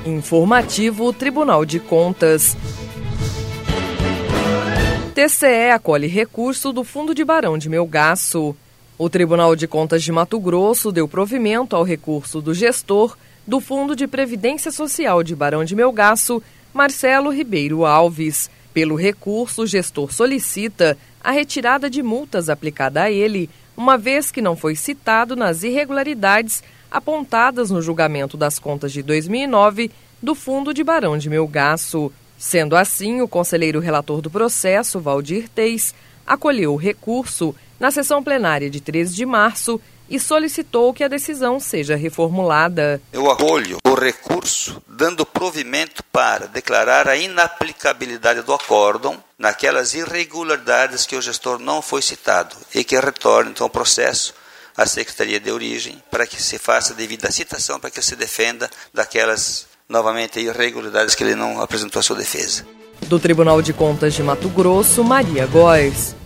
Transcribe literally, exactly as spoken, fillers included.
Informativo Tribunal de Contas. T C E acolhe recurso do Fundo de Barão de Melgaço. O Tribunal de Contas de Mato Grosso deu provimento ao recurso do gestor do Fundo de Previdência Social de Barão de Melgaço, Marcelo Ribeiro Alves. Pelo recurso, o gestor solicita a retirada de multas aplicada a ele, uma vez que não foi citado nas irregularidades apontadas no julgamento das contas de dois mil e nove do Fundo de Barão de Melgaço. Sendo assim, o conselheiro relator do processo, Valdir Teis, acolheu o recurso na sessão plenária de treze de março e solicitou que a decisão seja reformulada. Eu acolho o recurso, dando provimento para declarar a inaplicabilidade do acórdão naquelas irregularidades que o gestor não foi citado e que retorne então o processo à Secretaria de Origem para que se faça devida citação, para que se defenda daquelas, novamente, irregularidades que ele não apresentou a sua defesa. Do Tribunal de Contas de Mato Grosso, Maria Góes.